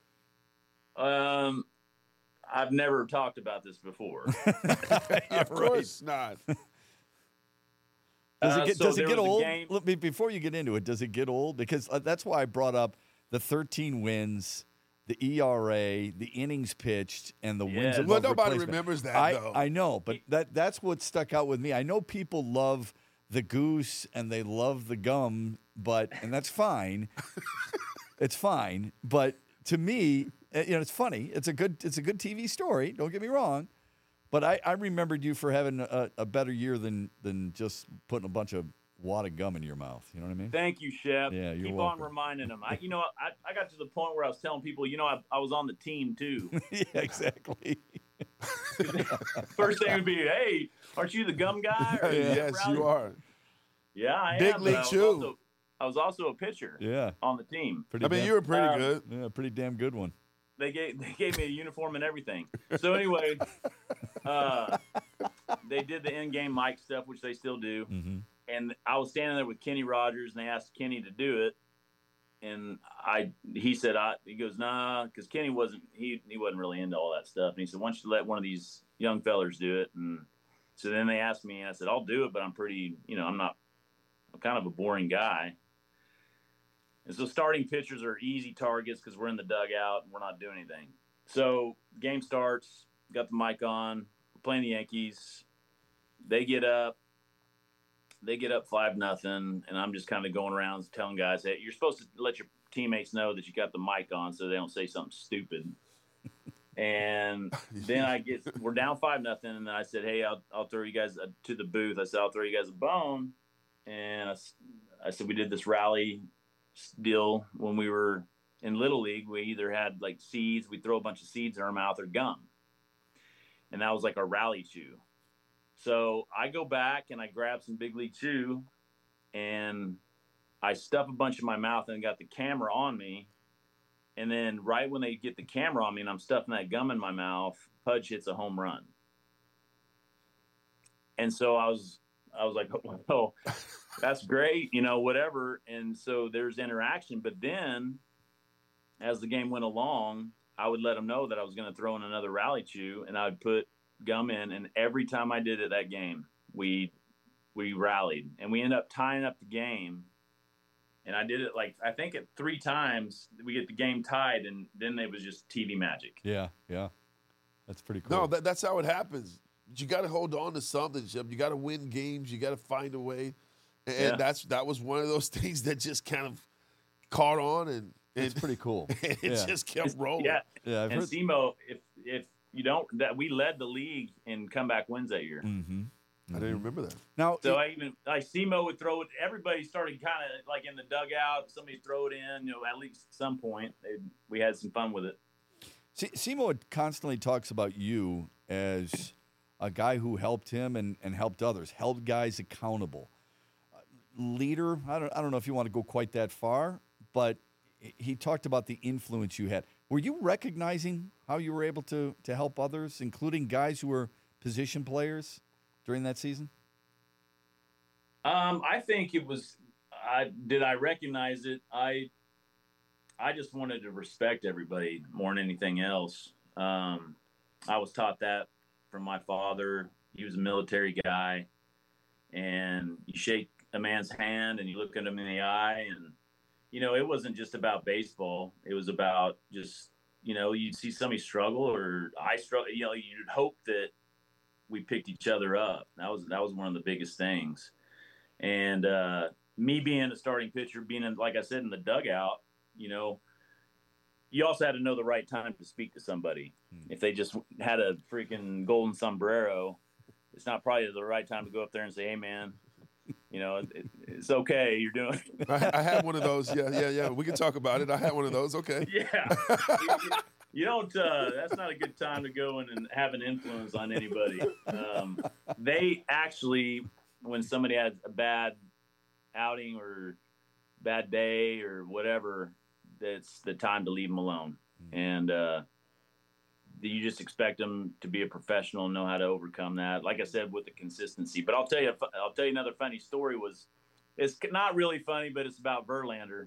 Um, I've never talked about this before. Of course not. Does Uh, it get, so does it there get was a old? game- Look, be- Before you get into it, does it get old? Because uh, that's why I brought up the thirteen wins, the E R A, the innings pitched, and the wins Yeah. above Well, nobody replacement. remembers that, I, though. I know, but that that's what stuck out with me. I know people love the goose and they love the gum, but and that's fine. It's fine, but to me, uh, you know, it's funny. It's a good it's a good T V story. Don't get me wrong. But I, I remembered you for having a, a better year than than just putting a bunch of wad of gum in your mouth. You know what I mean? Thank you, Shep. Yeah, you're Keep welcome. on reminding them. I, you know, I, I got to the point where I was telling people, you know, I, I was on the team too. Yeah, exactly. First thing would be, hey, aren't you the gum guy? Or Yes, Rowdy? you are. Yeah, I Big am. but league I was chew. Also, I was also a pitcher Yeah. on the team. Pretty I mean, damn, you were pretty Um, good. yeah, pretty damn good one. They gave they gave me a uniform and everything. So anyway, uh, they did the in-game mic stuff, which they still do. Mm-hmm. and I was standing there with Kenny Rogers, and they asked Kenny to do it, and I he said I he goes nah, because Kenny wasn't he he wasn't really into all that stuff, and he said why don't you let one of these young fellers do it, and so then they asked me, and I said I'll do it, but I'm pretty you know I'm not I'm kind of a boring guy. And so starting pitchers are easy targets because we're in the dugout and we're not doing anything. So game starts, got the mic on, we're playing the Yankees. They get up, they get up five nothing, and I'm just kind of going around telling guys, hey, you're supposed to let your teammates know that you got the mic on so they don't say something stupid. And then I get we're down five nothing, and I said, hey, I'll I'll throw you guys to the booth. I said I'll throw you guys a bone, and I, I said we did this rally deal when we were in Little League. We either had like seeds, we throw a bunch of seeds in our mouth, or gum, and that was like our rally chew. So I go back and I grab some Big League Chew, and I stuff a bunch in my mouth and got the camera on me. And then right when they get the camera on me and I'm stuffing that gum in my mouth, Pudge hits a home run. And so I was I was like, oh, that's great, you know, whatever. And so there's interaction. But then as the game went along, I would let them know that I was going to throw in another rally chew, and I would put gum in. And every time I did it that game, we we rallied. And we ended up tying up the game. And I did it like, I think at three times we get the game tied, and then it was just T V magic. Yeah, yeah. That's pretty cool. No, that, that's how it happens. You got to hold on to something, Jim. You got to win games. You got to find a way. And Yeah. that's that was one of those things that just kind of caught on, and, and It's pretty cool. it Yeah. just kept rolling. Yeah. Yeah, I've And heard- SEMO, if if you don't, that we led the league in comeback wins that year. Mm-hmm. I didn't remember that. Now, So I even like SEMO would throw it. Everybody started kind of like in the dugout. Somebody throw it in. You know, at least at some point, they, we had some fun with it. Se- Simo constantly talks about you as a guy who helped him and, and helped others, held guys accountable. Uh, leader, I don't, I don't know if you want to go quite that far, but he talked about the influence you had. Were you recognizing how you were able to, to help others, including guys who were position players during that season? Um, I think it was. I did. I recognize it. I. I just wanted to respect everybody more than anything else. Um, I was taught that from my father. He was a military guy, and you shake a man's hand and you look at him in the eye, and you know it wasn't just about baseball. It was about just you know you'd see somebody struggle, or I struggle. You know, you'd hope that we picked each other up. That was that was one of the biggest things. And uh, me being a starting pitcher, being in, like I said, in the dugout, you know, you also had to know the right time to speak to somebody. Hmm. If they just had a freaking golden sombrero, it's not probably the right time to go up there and say, "Hey, man, you know, it, it's okay. You're doing." I, I had one of those. Yeah, yeah, yeah. We can talk about it. I had one of those. Okay. Yeah. you, you don't. Uh, that's not a good time to go in and have an influence on anybody. Um, they actually. When somebody has a bad outing or bad day or whatever, that's the time to leave them alone. Mm-hmm. And uh, you just expect them to be a professional and know how to overcome that. Like I said, with the consistency. But I'll tell you, I'll tell you another funny story. Was it's not really funny, but it's about Verlander.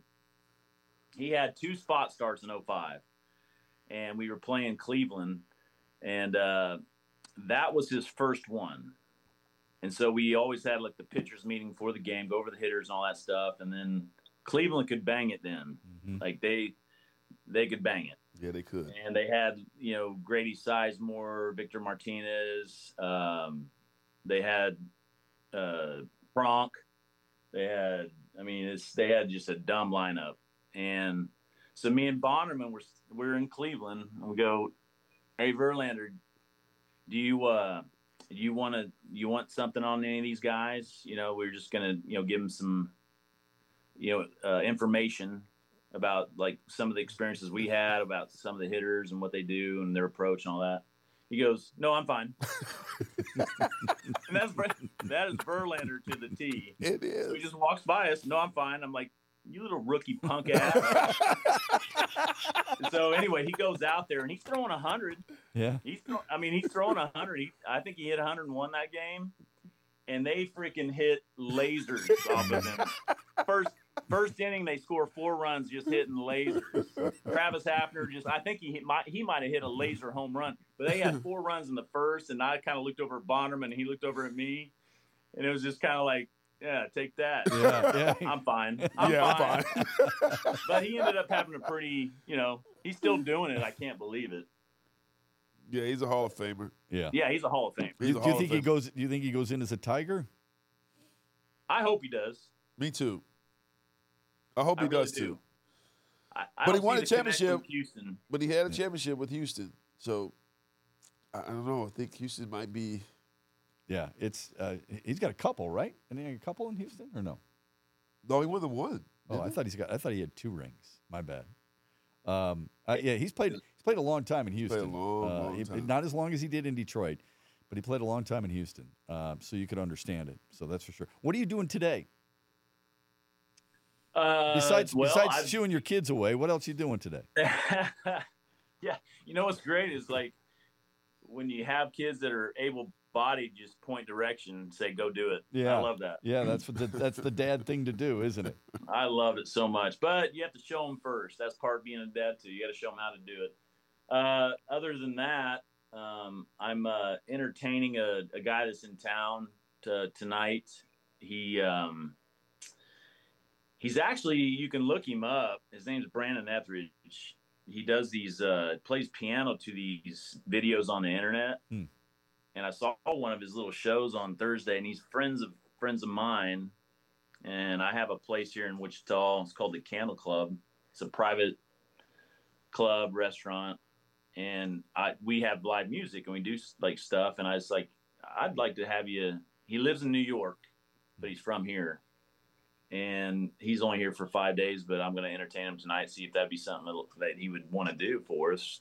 He had two spot starts in oh five, and we were playing Cleveland, and uh, that was his first one. And so we always had like the pitchers meeting before the game, go over the hitters and all that stuff. And then Cleveland could bang it then. Mm-hmm. Like they they could bang it. Yeah, they could. And they had, you know, Grady Sizemore, Victor Martinez. Um, they had uh, Bronk. They had, I mean, it's, they had just a dumb lineup. And so me and Bonderman were, we were in Cleveland. And we go, "Hey, Verlander, do you uh, – you want to, you want something on any of these guys? You know, we're just going to, you know, give them some, you know, uh, information about like some of the experiences we had about some of the hitters and what they do and their approach and all that." He goes, "No, I'm fine." And that's, that is Verlander to the T. It is. So he just walks by us. "No, I'm fine." I'm like, "You little rookie punk ass." So anyway, he goes out there and he's throwing a hundred. Yeah. He's, throw, I mean, he's throwing a hundred. He, I think he hit one hundred and one that game. and they freaking hit lasers off of him. First first inning, they score four runs just hitting lasers. Travis Hafner just, I think he hit, might he might have hit a laser home run, but they had four runs in the first, and I kind of looked over at Bonnerman, and he looked over at me, and it was just kind of like, yeah, take that. Yeah, yeah. I'm fine. I'm yeah, fine. I'm fine. But he ended up having a pretty, you know, he's still doing it. I can't believe it. Yeah, he's a Hall of Famer. Yeah. Yeah, he's a Hall of Famer. He's Do, a do you Hall think of he Famer. goes? Do you think he goes in as a Tiger? I hope he does. Me too. I hope I he really does do. too. I, I But he don't won see a the connection championship. with Houston. But he had a championship with Houston, so I, I don't know. I think Houston might be. Yeah, it's uh, he's got a couple, right? And he had a couple in Houston, or no? No, he won the one. Oh, didn't I he? thought he's got. I thought he had two rings. My bad. Um, uh, yeah, he's played. He's played a long time in Houston. long, uh, long he- time. Not as long as he did in Detroit, but he played a long time in Houston. Um, so you could understand it. So that's for sure. What are you doing today? Uh, Besides well, besides I've- shooing your kids away, what else are you doing today? yeah, you know what's great is like when you have kids that are able-bodied, just point direction and say, "Go do it." Yeah. I love that. Yeah, that's what the, that's the dad thing to do, isn't it? I love it so much. But you have to show them first. That's part of being a dad too. You got to show them how to do it. Uh, other than that, um, I'm uh, entertaining a, a guy that's in town to, tonight. He um, he's actually, you can look him up. His name's Brandon Etheridge. He does these uh, plays piano to these videos on the internet. Hmm. And I saw one of his little shows on Thursday, and he's friends of friends of mine. And I have a place here in Wichita. It's called the Candle Club. It's a private club restaurant, and I we have live music and we do like stuff. And I was like, I'd like to have you. He lives in New York, but he's from here, and he's only here for five days. But I'm going to entertain him tonight. See if that'd be something that, that he would want to do for us.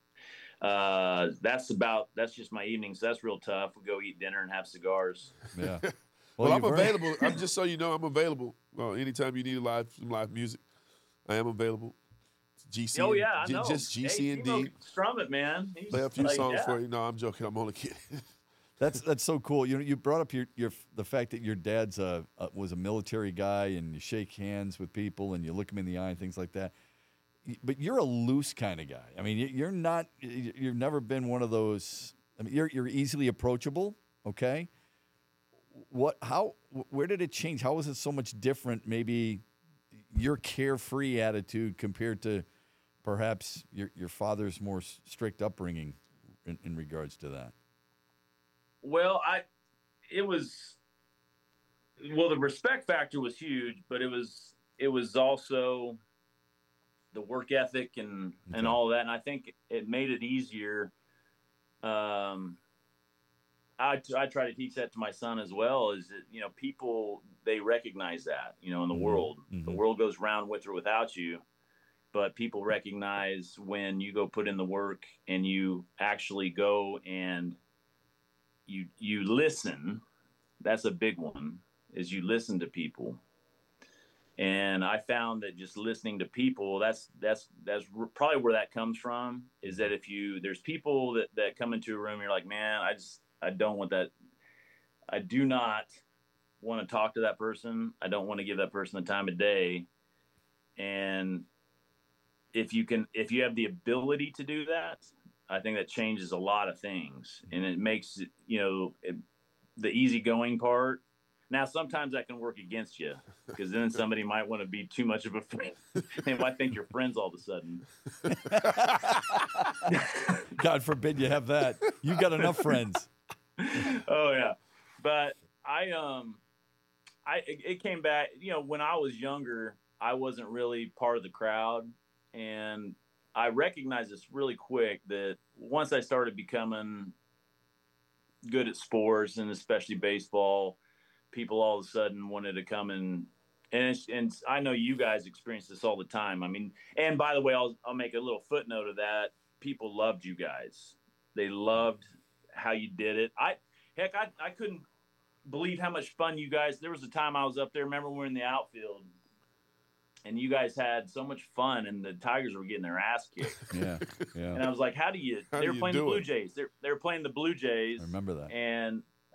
Uh, that's about. That's just my evenings. That's real tough. We go eat dinner and have cigars. Yeah. Well, I'm you've earned- available. I'm just so you know, I'm available. Well, anytime you need live some live music, I am available. G C. Oh yeah, I G- know. Just G C hey, and Timo D. can strum it, man. He's Play a few like, songs yeah. for you. No, I'm joking. I'm only kidding. That's that's so cool. You know, you brought up your, your the fact that your dad's a, a was a military guy, and you shake hands with people and you look them in the eye and things like that. But you're a loose kind of guy. I mean, you- you're not. you- You've never been one of those. I mean, you're you're easily approachable. Okay. What? How? Where did it change? How was it so much different? Maybe your carefree attitude compared to perhaps your your father's more s- strict upbringing in, in regards to that. Well, I, it was, well, the respect factor was huge, but it was, it was also the work ethic and, Okay. and all that. And I think it made it easier. Um, I, I try to teach that to my son as well, is that, you know, people, they recognize that, you know, in the Mhm. world, the Mhm. world goes round with or without you. But people recognize when you go put in the work and you actually go and you you listen. That's a big one, is you listen to people. And I found that just listening to people, that's that's that's r- probably where that comes from, is that if you there's people that that come into a room, you're like, man, I just I don't want that. I do not want to talk to that person. I don't want to give that person the time of day. And if you can, if you have the ability to do that, I think that changes a lot of things, and it makes it, you know, it, the easygoing part. Now, sometimes that can work against you, because then somebody might want to be too much of a friend. They might think you're friends all of a sudden. God forbid you have that. You've got enough friends. Oh yeah, but I um, I it, it came back. You know, when I was younger, I wasn't really part of the crowd, and I recognized this really quick that once I started becoming good at sports, and especially baseball, people all of a sudden wanted to come and and it's, and I know you guys experience this all the time. I mean, and by the way, I'll I'll make a little footnote of that. People loved you guys. They loved how you did it. I heck, I I couldn't believe how much fun you guys. There was a time I was up there. Remember, we were in the outfield, and you guys had so much fun, and the Tigers were getting their ass kicked. Yeah, yeah. And I was like, how do you? How They do were you playing the do Blue it? Jays. They're they were playing the Blue Jays. I remember that. And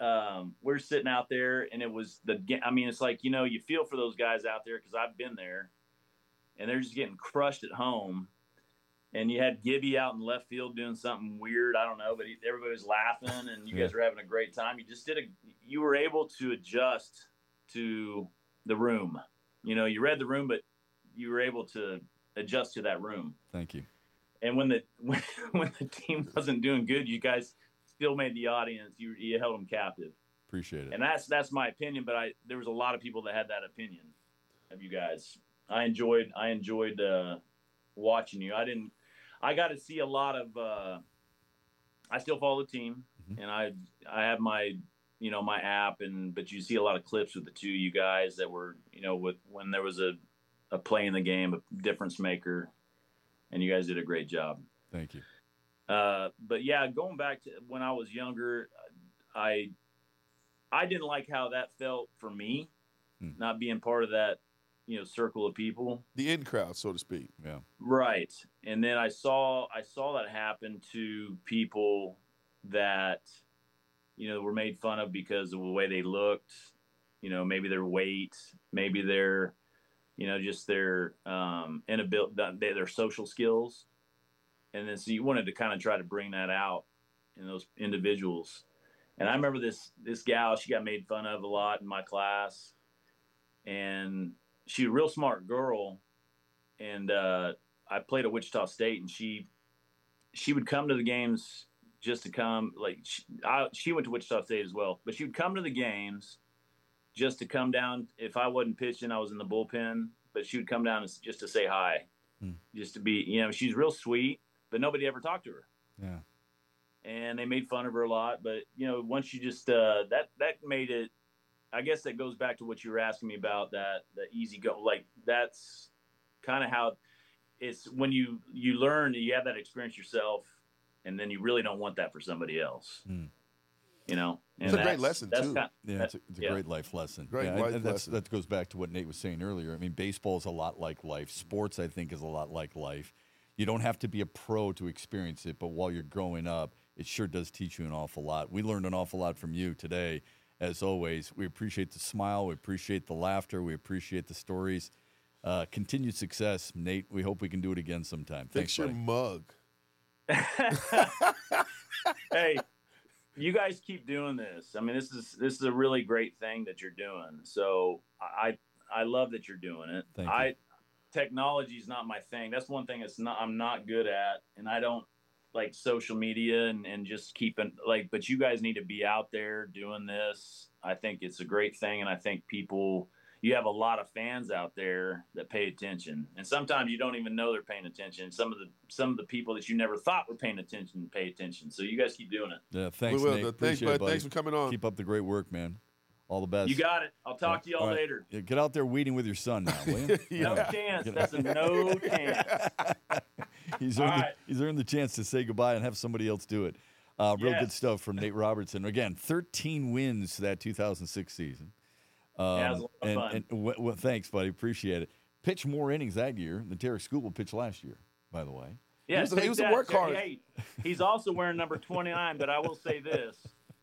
um, we're sitting out there, and it was the. I mean, it's like, you know, you feel for those guys out there because I've been there, and they're just getting crushed at home. And you had Gibby out in left field doing something weird. I don't know, but he, everybody was laughing, and you yeah. guys were having a great time. You just did a. You were able to adjust to the room. You know, you read the room, but you were able to adjust to that room. Thank you. And when the when, when the team wasn't doing good, you guys still made the audience. You you held them captive. Appreciate it. And that's that's my opinion. But I there was a lot of people that had that opinion of you guys. I enjoyed I enjoyed uh, watching you. I didn't. I got to see a lot of. Uh, I still follow the team, mm-hmm. and I I have my you know my app, and but you see a lot of clips with the two of you guys that were you know with when there was a, a play in the game, a difference maker, and you guys did a great job. Thank you. Uh, but yeah, going back to when I was younger, I I didn't like how that felt for me, hmm. not being part of that. You know, circle of people, the in crowd, so to speak. Yeah. Right. And then I saw, I saw that happen to people that, you know, were made fun of because of the way they looked, you know, maybe their weight, maybe their, you know, just their, um, inability, their social skills. And then, so you wanted to kind of try to bring that out in those individuals. And I remember this, this gal, she got made fun of a lot in my class, and she's a real smart girl, and uh, I played at Wichita State, and she she would come to the games just to come. Like she, I, she went to Wichita State as well, but she would come to the games just to come down. If I wasn't pitching, I was in the bullpen, but she would come down just to say hi, hmm. just to be. You know, she's real sweet, but nobody ever talked to her. Yeah, and they made fun of her a lot. But you know, once you just uh, that that made it. I guess that goes back to what you were asking me about, that the easy go. Like that's kind of how it's when you you learn, you have that experience yourself, and then you really don't want that for somebody else. Mm. You know, and it's a great lesson that's too. Kind of, yeah, it's a, it's a yeah. great life lesson. Great yeah, life and that's, lesson. That goes back to what Nate was saying earlier. I mean, baseball is a lot like life. Sports, I think, is a lot like life. You don't have to be a pro to experience it, but while you're growing up, it sure does teach you an awful lot. We learned an awful lot from you today. As always, we appreciate the smile, we appreciate the laughter, we appreciate the stories. Uh, continued success, Nate. We hope we can do it again sometime. Fix Thanks, your buddy. mug. Hey, you guys keep doing this. I mean, this is this is a really great thing that you're doing. So I I love that you're doing it. Thank I you. Technology is not my thing. That's one thing that's not I'm not good at, and I don't like social media and, and just keeping like, but you guys need to be out there doing this. I think it's a great thing. And I think people, you have a lot of fans out there that pay attention, and sometimes you don't even know they're paying attention. Some of the, some of the people that you never thought were paying attention, pay attention. So you guys keep doing it. Yeah. Thanks, we will. Nate. Thanks, Appreciate bud. it, buddy. Thanks for coming on. Keep up the great work, man. All the best. You got it. I'll talk yeah. to y'all all right. later. Yeah, get out there weeding with your son now, will you? yeah. No chance. That's a no chance. He's earned, All the, right. he's earned the chance to say goodbye and have somebody else do it. Uh, real yes. good stuff from Nate Robertson. Again, thirteen wins that two thousand six season. Um, yeah, it was a lot of and, fun. and w- w- thanks, buddy. Appreciate it. Pitched more innings that year than Tarek Skubal pitched last year, by the way. Yeah, he was, a, he was a workhorse. Hey, he's also wearing number twenty-nine, but I will say this.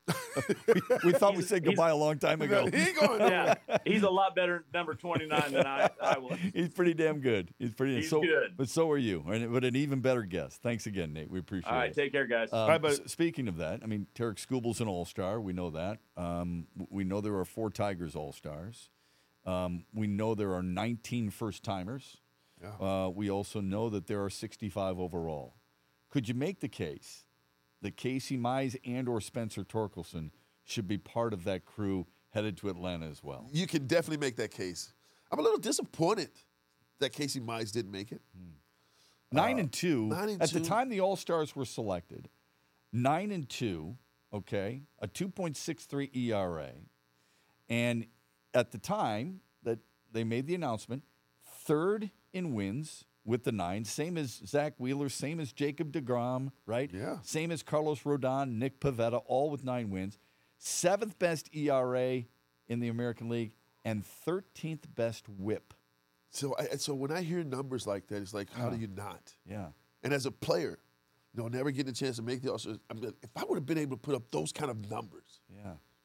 we, we thought we said goodbye a long time ago. He ain't going yeah, he's a lot better number twenty-nine than I, I was. He's pretty damn good. He's pretty He's so, good. But so are you. And, but an even better guest. Thanks again, Nate. We appreciate it. All right, it. take care, guys. Um, Bye, bye. s- speaking of that, I mean, Tarek Skubal's an all-star. We know that. Um, w- we know there are four Tigers all-stars. Um, we know there are nineteen first-timers. Yeah. Uh, we also know that there are sixty-five overall. Could you make the case that Casey Mize and or Spencer Torkelson should be part of that crew headed to Atlanta as well? You can definitely make that case. I'm a little disappointed that Casey Mize didn't make it. Nine Uh, and two. nine and At two. the time the All-Stars were selected, nine and two, okay, a two point six three E R A. And at the time that they made the announcement, third in wins with the nine, same as Zach Wheeler, same as Jacob deGrom, right? Yeah. Same as Carlos Rodon, Nick Pivetta, all with nine wins. Seventh best E R A in the American League and thirteenth best whip. So, I, so when I hear numbers like that, it's like, how Yeah. do you not? Yeah. And as a player, you know, never getting a chance to make the All-Star, I mean, if I would have been able to put up those kind of numbers, Yeah.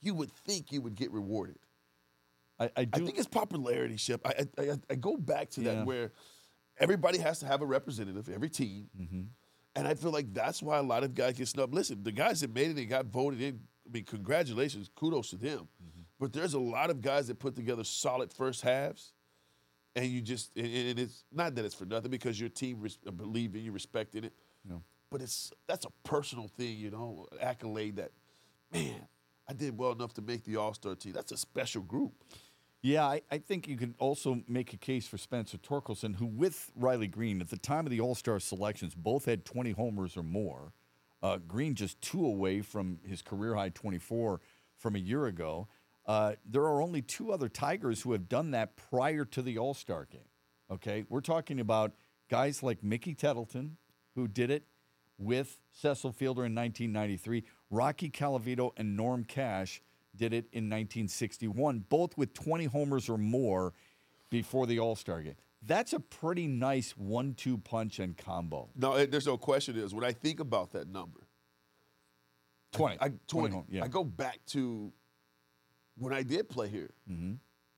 you would think you would get rewarded. I, I do. I think it's popularity, Shep. I, I, I, I go back to Yeah. that where everybody has to have a representative, every team. Mm-hmm. And I feel like that's why a lot of guys get snubbed. Listen, the guys that made it and got voted in, I mean, congratulations, kudos to them. Mm-hmm. But there's a lot of guys that put together solid first halves, and you just, and, and it's not that it's for nothing because your team res- believe in you, respect in it. No. But it's that's a personal thing, you know, accolade that, man, I did well enough to make the All-Star team. That's a special group. Yeah, I, I think you could also make a case for Spencer Torkelson, who, with Riley Green, at the time of the All-Star selections, both had twenty homers or more. Uh, Green just two away from his career-high twenty-four from a year ago. Uh, there are only two other Tigers who have done that prior to the All-Star game. Okay, we're talking about guys like Mickey Tettleton, who did it with Cecil Fielder in nineteen ninety-three. Rocky Calavito and Norm Cash did it in nineteen sixty-one, both with twenty homers or more before the All-Star game. That's a pretty nice one two punch and combo. No, it, there's no question. Is when I think about that number, twenty. I, I, twenty. home, yeah. I go back to when I did play here. Mm-hmm.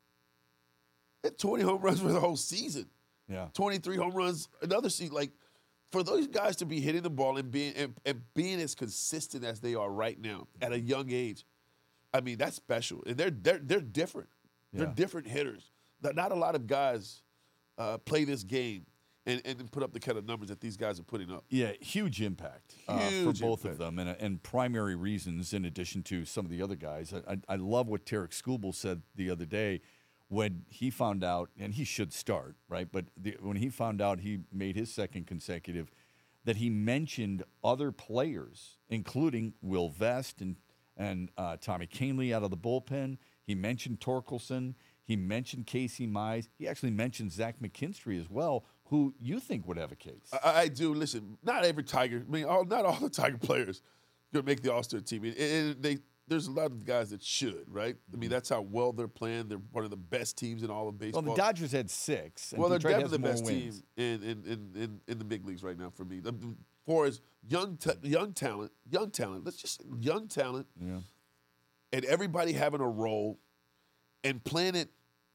Had twenty home runs for the whole season. Yeah. twenty-three home runs another season. Like, for those guys to be hitting the ball and being and, and being as consistent as they are right now at a young age, I mean, that's special. And they're they're they're different. They're Yeah. different hitters. Not not a lot of guys uh, play this game and, and put up the kind of numbers that these guys are putting up. Yeah, huge impact uh, Huge for both impact. of them, and, and primary reasons in addition to some of the other guys. I, I, I love what Tarek Skubal said the other day when he found out, and he should start, right? But the, when he found out he made his second consecutive, that he mentioned other players, including Will Vest and, and uh, Tommy Kahnle out of the bullpen. He mentioned Torkelson. He mentioned Casey Mize. He actually mentioned Zach McKinstry as well, who you think would have a case. I, I do. Listen, not every Tiger. I mean, all, not all the Tiger players going to make the All-Star team. It, it, they, there's a lot of guys that should, right? I mean, that's how well they're playing. They're one of the best teams in all of baseball. Well, the Dodgers had six. And Well, they're Detroit has definitely the more best wins. team in, in, in, in, in the big leagues right now for me. Um, For as young ta- young talent, young talent. Let's just young talent, Yeah. and everybody having a role, and playing it.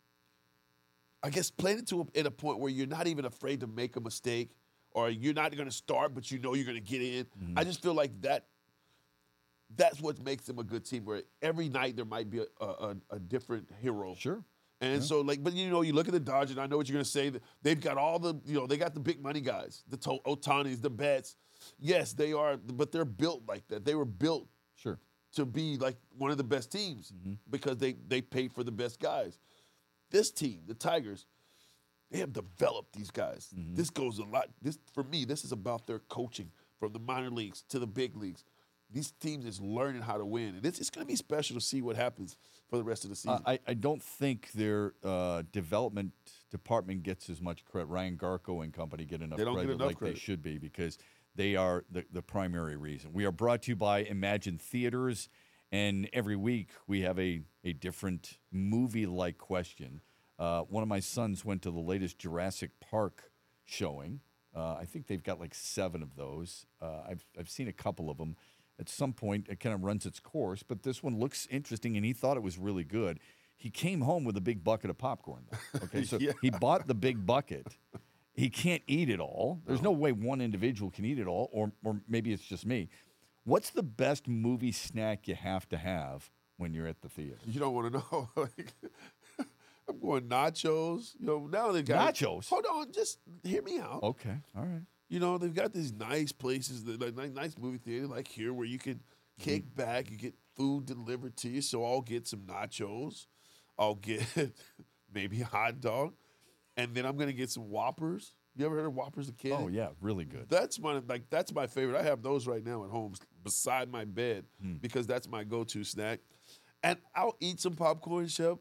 I guess playing it to a, at a point where you're not even afraid to make a mistake, or you're not going to start, but you know you're going to get in. Mm-hmm. I just feel like that. That's what makes them a good team. Where every night there might be a, a, a different hero. Sure. And Yeah. so, like, but you know, you look at the Dodgers, and I know what you're going to say. that They've got all the, you know, they got the big money guys, the to- Otanis, the Betts. Yes, they are, but they're built like that. They were built Sure. to be like one of the best teams Mm-hmm. because they they paid for the best guys. This team, the Tigers, they have developed these guys. Mm-hmm. This goes a lot. This for me, this is about their coaching from the minor leagues to the big leagues. These teams is learning how to win, and it's, it's going to be special to see what happens for the rest of the season. Uh, I, I don't think their uh, development department gets as much credit. Ryan Garco and company get enough They don't get credit enough like credit. they should be because they are the, the primary reason. We are brought to you by Imagine Theaters, and every week we have a, a different movie-like question. Uh, one of my sons went to the latest Jurassic Park showing. Uh, I think they've got like seven of those. Uh, I've, I've seen a couple of them. At some point, it kind of runs its course, but this one looks interesting, and he thought it was really good. He came home with a big bucket of popcorn, though. Okay, so Yeah. he bought the big bucket. He can't eat it all. There's no way one individual can eat it all, or or maybe it's just me. What's the best movie snack you have to have when you're at the theater? you don't want to know. Like, I'm going nachos. You know, now they got Nachos? Hold on, just hear me out. Okay, all right. You know, they've got these nice places, that- like like nice movie theater, like here, where you can kick Mm-hmm. back, you get food delivered to you. So I'll get some nachos, I'll get maybe a hot dog, and then I'm gonna get some Whoppers. You ever heard of Whoppers a kid? Oh yeah, really good. That's my like that's my favorite. I have those right now at home beside my bed Hmm. because that's my go-to snack. And I'll eat some popcorn, Shep.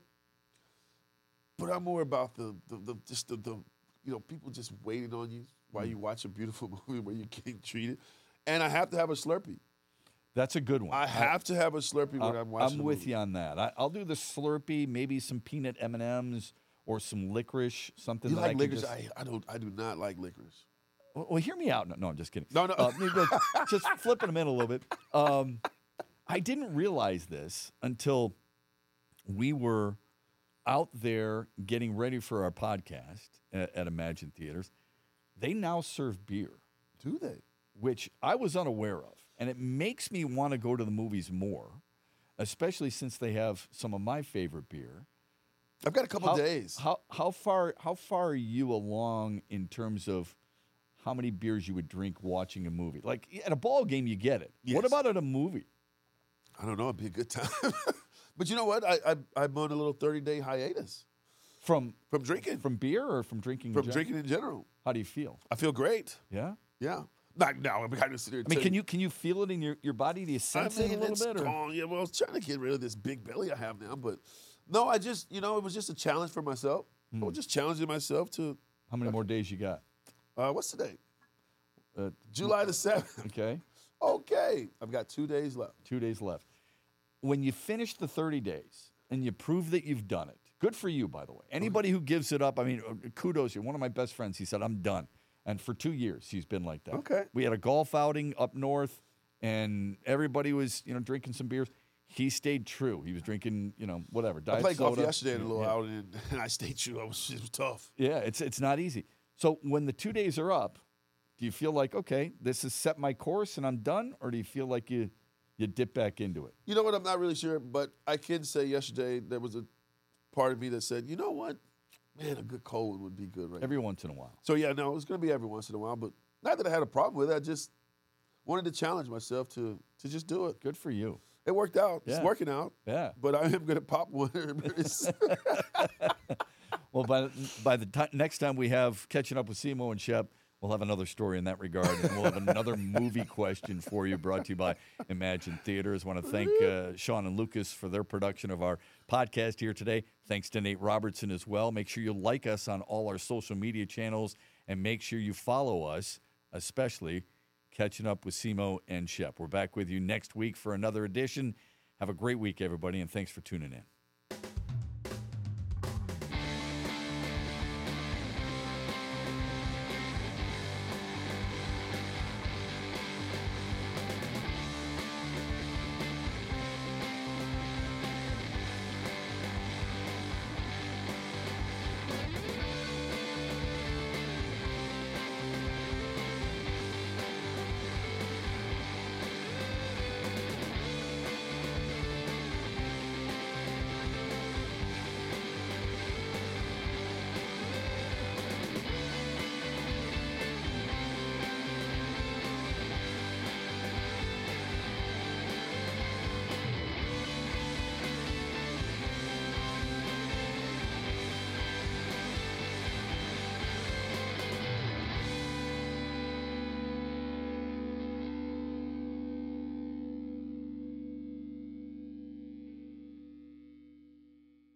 But I'm more about the the, the just the, the you know people just waiting on you while Hmm. you watch a beautiful movie where you're getting treated. And I have to have a Slurpee. That's a good one. I have to have a Slurpee when I, I'm watching. I'm a with movie. you on that. I, I'll do the Slurpee, maybe some peanut M and M's or some licorice, something You that like I can licorice? just- I, I don't. I do not like licorice. Well, well, hear me out. No, no, I'm just kidding. No, no. Uh, maybe, like, just flipping them in a little bit. Um, I didn't realize this until we were out there getting ready for our podcast at, at Imagine Theaters. They now serve beer. Do they? Which I was unaware of. And it makes me want to go to the movies more, especially since they have some of my favorite beer. I've got a couple how, days. How how far how far are you along in terms of how many beers you would drink watching a movie? Like at a ball game, you get it. Yes. What about at a movie? I don't know. It'd be a good time. But you know what? I, I, I'm on a little thirty-day hiatus. From From drinking. from beer or from drinking? From in general? drinking in general. How do you feel? I feel great. Yeah. Yeah. Not now. I'm kind of sitting here. I mean, can you can you feel it in your, your body? Do you sense I mean, it a little it's bit? Or? gone. Yeah, well, I was trying to get rid of this big belly I have now, but no, I just, you know, it was just a challenge for myself. I was just challenging myself to, How many more days you got? uh, what's today? Uh, July the seventh. okay, Okay. I've got two days left. two days left. When you finish the thirty days and you prove that you've done it, good for you, by the way. Anybody who gives it up, I mean, uh, kudos. You're one of my best friends. He said, I'm done. And for two years, he's been like that. Okay. We had a golf outing up north, and everybody was, you know, drinking some beers. He stayed true. He was drinking, you know, whatever. Diet I played golf soda. yesterday in a little Yeah. outing, and, and I stayed true. I was, it was tough. Yeah, it's it's not easy. So when the two days are up, do you feel like, okay, this has set my course and I'm done, or do you feel like you you dip back into it? You know what? I'm not really sure, but I can say yesterday there was a part of me that said, you know what? Man, a good cold one would be good right Every once in a while. So, yeah, no, it's going to be every once in a while, but not that I had a problem with it. I just wanted to challenge myself to to just do it. Good for you. It worked out. Yeah. It's working out. Yeah. But I am going to pop one. Well, by by the ti next time we have Catching Up with Simo and Shep, we'll have another story in that regard, and we'll have another movie question for you brought to you by Imagine Theaters. I want to thank uh, Sean and Lucas for their production of our podcast here today. Thanks to Nate Robertson as well. Make sure you like us on all our social media channels, and make sure you follow us, especially Catching Up with Simo and Shep. We're back with you next week for another edition. Have a great week, everybody, and thanks for tuning in.